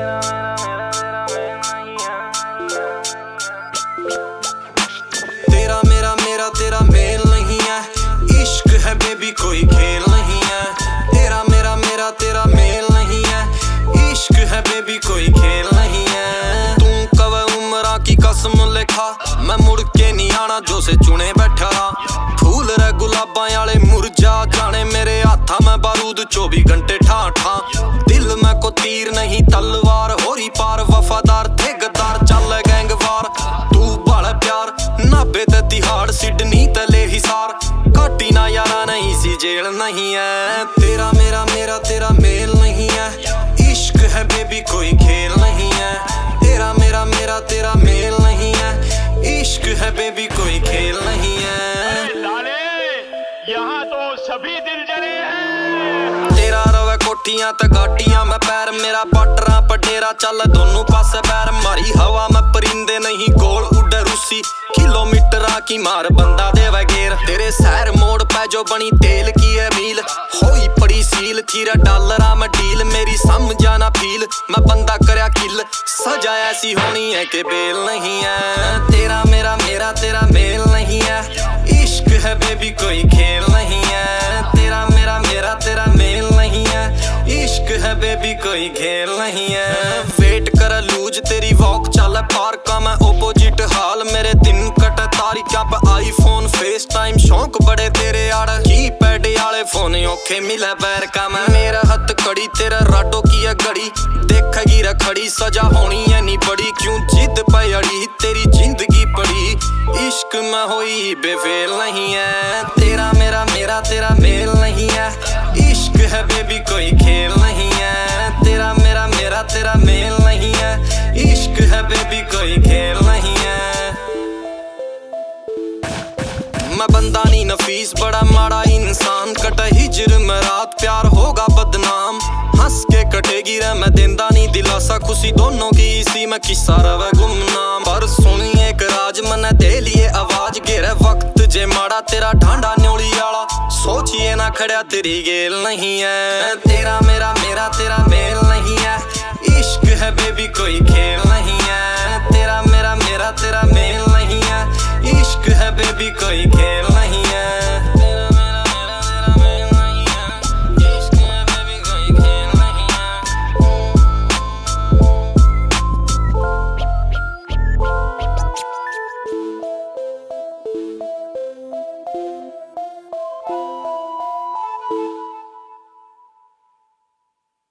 तेरा मेरा मेरा तेरा मेल नहीं है, इश्क है बेबी कोई खेल नहीं है। तेरा मेरा मेरा तेरा मेल नहीं है, इश्क है बेबी कोई खेल नहीं है। तू कवे उम्रा की कसम लिखा, मैं मुड़ के नहीं आना जो से चुने बैठा रहा। फूल रे गुलाबा आले मुरझा जाने, मेरे हाथा में बारूद 24 घंटे ठा ठा। दिल में को तीर नहीं तलवार, होरी पार वफादार थे गद्दार चल गैंगवार। तू बड़ा प्यार नाबे ते तिहाड़ सिडनी तले हिसार, काटी ना यारा नहीं सी जेल नहीं है। तेरा मेरा मेरा तेरा मेल नहीं है, इश्क है बेबी कोई खेल नहीं है। तेरा मेरा मेरा तेरा मेल नहीं है, इश्क है बेबी कोई खेल नहीं है। लाले यहाँ तो सभी दिल जले हैं। तेरा रवे कोठियां ते गाटियां में पैर, मेरा पटरा पटेरा चल दोनों पासे पैर। मारी हवा में परिंदे नहीं गोल उड़े रूसी, किलोमीटर की मार बंदा देवे गेर। तेरे शहर मोड़ पे जो बनी तेल की है मील, होई पड़ी सील थीरा डॉलरा में डील। मेरी समझा ना फील, मैं बंदा करया किल, सजा ऐसी होनी है कि बेल नहीं है। तेरा मेरा मेरा तेरा मेल नहीं है, इश्क है बेबी कोई खेल नहीं है। तेरा मेरा मेरा तेरा मेल नहीं है, इश्क है बेबी कोई खेल नहीं है। वेट कर लूज तेरी वॉक चल पार्क का, मैं ओपोजिट हाल मेरे दिन कट तारीखा पे आईफोन फेस टाइम शौक बड़े तेरे आड़। की पैड आले फोन औखे मिले बैर का, मैं मेरा हथ कड़ी तेरा राडो की है घड़ी। देखेगी रखड़ी सजा होनी है नी बड़ी, क्यों जिद पे अड़ी तेरी जिंदगी पड़ी। इश्क में होई बेफेल नहीं है। तेरा मेरा मेरा तेरा मेल नहीं है, इश्क है बेबी कोई खेल नहीं है। तेरा मेरा मेरा तेरा मेल नहीं है, इश्क है बेबी कोई खेल नहीं है। मैं बंदा नहीं नफीस बड़ा माड़ा इंसान, कटा हिजर में रात प्यार होगा बदनाम। हंस के कटेगी रे मैं देंदा नहीं दिलासा, खुशी दोनों की इसी में किस्सा रवे गुमनाम। पर सुनी एक राज मने दे लिए आवाज, गेरे वक्त जे माड़ा तेरा ढांडा न्योली आला। सोचिए ना खड़ा तेरी गेल नहीं है। तेरा मेरा मेरा तेरा मेल नहीं है, इश्क है बेबी कोई खेल नहीं है। तेरा मेरा मेरा तेरा मेल नहीं है, इश्क है बेबी कोई खेल